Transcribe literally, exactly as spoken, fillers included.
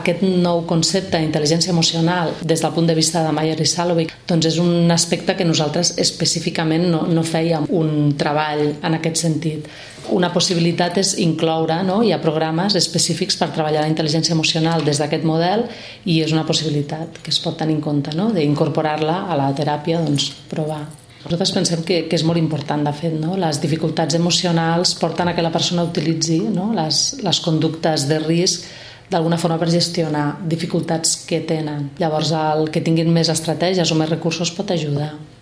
aquest nou concepte d'intel·ligència emocional des del punt de vista de Mayer i Salovich doncs és un aspecte que nosaltres específicament no, no fèiem un treball en aquest sentit. Una possibilitat és incloure, no? Hi ha programes específics per treballar la intel·ligència emocional des d'aquest model i és una possibilitat que es pot tenir en compte, no? D'incorporar-la a la teràpia, doncs provar. Nosaltres pensem que, que és molt important, de fet, no? Les dificultats emocionals porten a que la persona utilitzi, no? les, les conductes de risc d'alguna forma per gestionar dificultats que tenen. Llavors, el que tinguin més estratègies o més recursos pot ajudar.